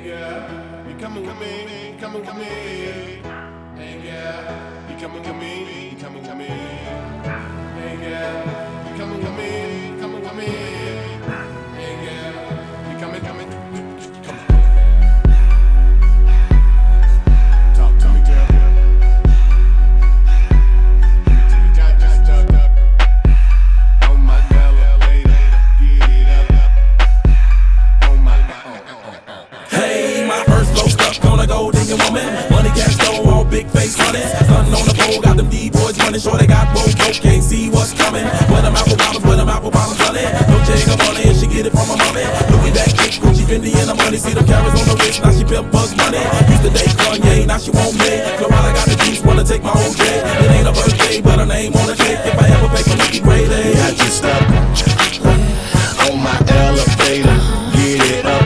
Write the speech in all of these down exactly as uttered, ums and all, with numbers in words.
Hey girl, you coming with me, coming with me. Hey girl, you coming with me, you coming with me. Hey girl, you coming with me, coming with me. Hey girl, you coming, coming, coming. Talk to me, girl. Just, just, just, oh my girl, lady, get it up. Oh my God. Hey, my first flow stuck on a gold digging woman. Money cash flow, all big face running. Stunting on the pole, got them D-boys running. Sure they got both, both can't see what's coming. Where them apple bottoms, where them apple bottoms running. No Jada money, and she get it from her mommy. Louis that kick, Gucci, Fendi, and the money. See them carrots on the wrist, now she pimp Bugs Money. Used to date Kanye, now she want me. Florida got the juice, wanna take my whole day. It ain't a birthday, but her name on the cake. If I ever pay for Mickey Gray Day, I just stop on my elevator, get it up.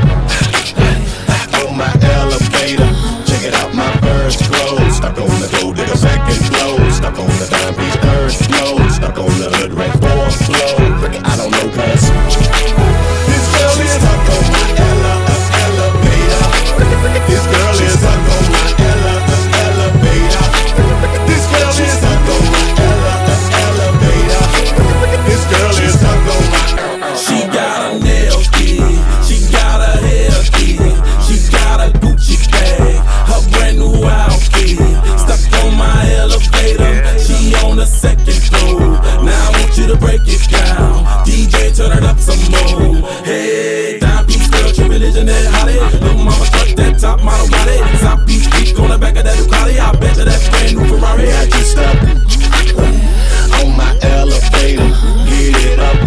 On my elevator, check it out, my first clothes. Stuck on the gold digger second flow. Stuck on the dime piece third flow. Stuck on the hood red fourth flow. I don't know cuz this girl is stuck on my ele- elevator. This girl is stuck on my ele- elevator. This girl is stuck on my ele- elevator. This girl is stuck on my. she got a nail key, she got a hair key, she got a Gucci bag, her brand new outfit. Stuck on my elevator, she on the second floor. Now I want you to break it down, D J turn it up some more. Hey, dime piece girl, true religion that hottie. Little mama struck that top model body. South Beach peak on the back of that Ducati. I bet you that brand new Ferrari. I just stop on my elevator, get it up.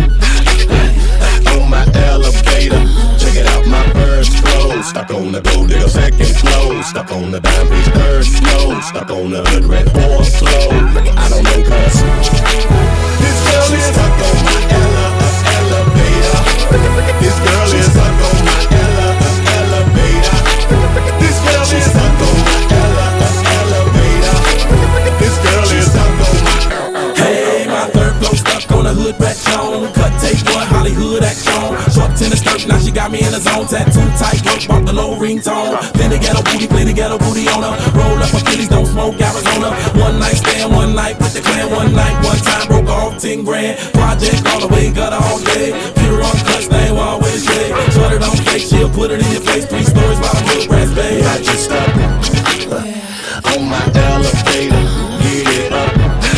On my elevator, check it out, my first flow. Stuck on the gold digger second flow. Stuck on the dime piece third flow. Stuck on the hood red fourth flow. I don't know cuz this girl is stuck on my ele- elevator. This girl is stuck on my ele- elevator. This girl is stuck on my ele- elevator. This girl is stuck on my. Hey, my third flow stuck on a hood rat tone. Cut tape one Hollywood action. Short tennis skirt, now she got me in the zone. Tattoo tight, work, bought the low ringtone. Then the ghetto booty, play the ghetto booty on her. Roll up her Phillies, don't smoke Arizona. One night stand, one night with the clan. One night, one time, broke off ten grand. Project all the way, got her all day. Pure on cuts, they will always say. Shut it on fake, she'll put it in your face. Three stories by the hood brass bay. I just stop on my elevator, get it up.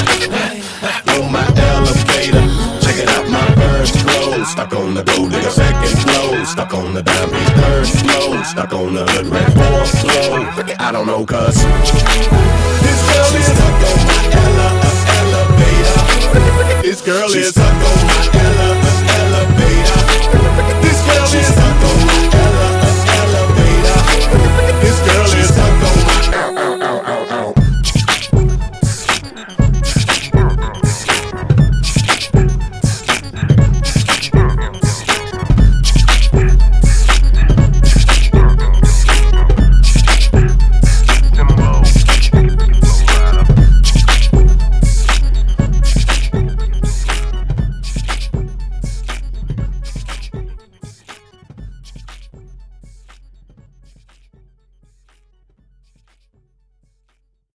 On my elevator, check it out, my first flow. Stuck on the gold digger second flow. Stuck on the dime piece third flow. Stuck on the hood red fourth flow. I don't know cuz this girl is stuck on my ele- elevator. This girl is stuck on my